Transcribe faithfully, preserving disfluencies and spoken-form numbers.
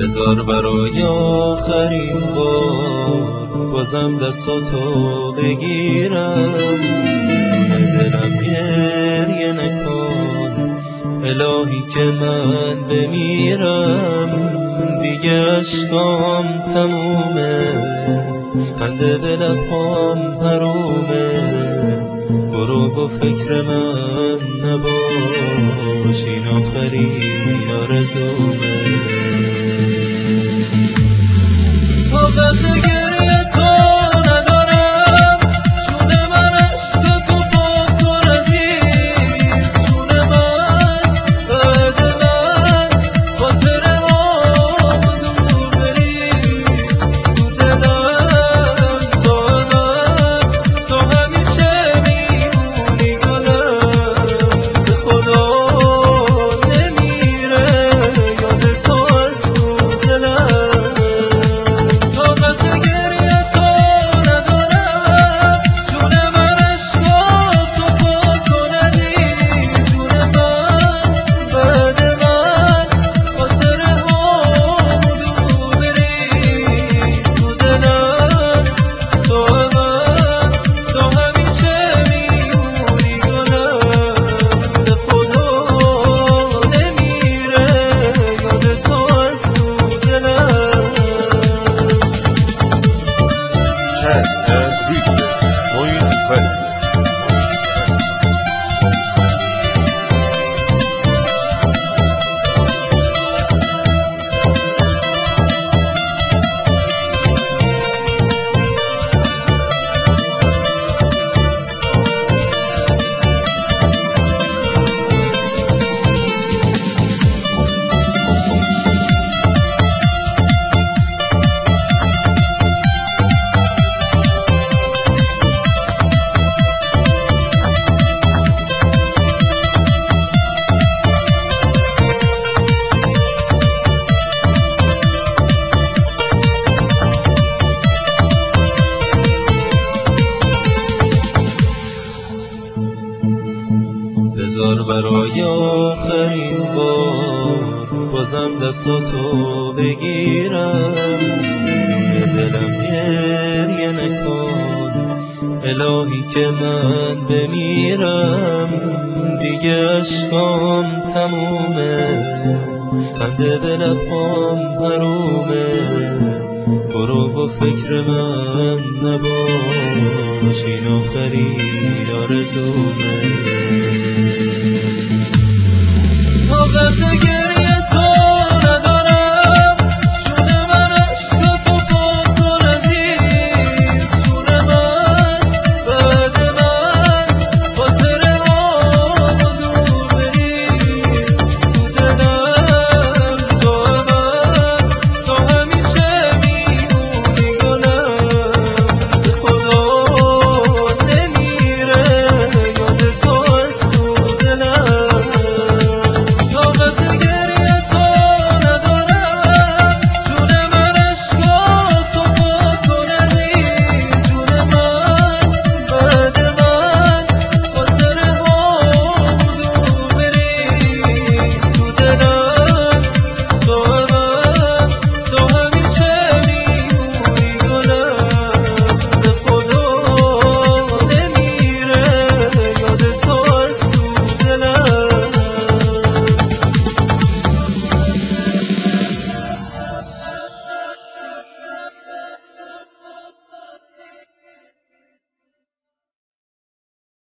بذار برای آخرین بار بازم دستاتو بگیرم، جون دلم گریه نکن الهی که من بمیرم. دیگه عشقام تمومه، خنده به لبام حرومه، برو و فکر من نباش، این آخرین آرزومه. طاقت گریه تو ندارم، جون من عشق تو پاک کردی، جون من بعد من خاطرهام دور بری، تو دلم تو من تو همیشه میمونی گلم، به خدا نمیره یاد تو از تو دلم. طاقت گریه تو ندارم، جون من عشق تو پاک کردی، جون من بعد من خاطرهام دور بریز، تو دلم تو من تو همیشه میمونی گلم، به خدا نمیره یاد تو از تو دلم. Chance and Remix Moin Valley. بذار برای آخرین بار بازم دستاتو بگیرم، جون دلم گریه نکن الهی که من بمیرم. دیگه عشقام تمومه، خنده به لبام حرومه، برو و فکر من نباش، این آخرین آرزومه. طاقت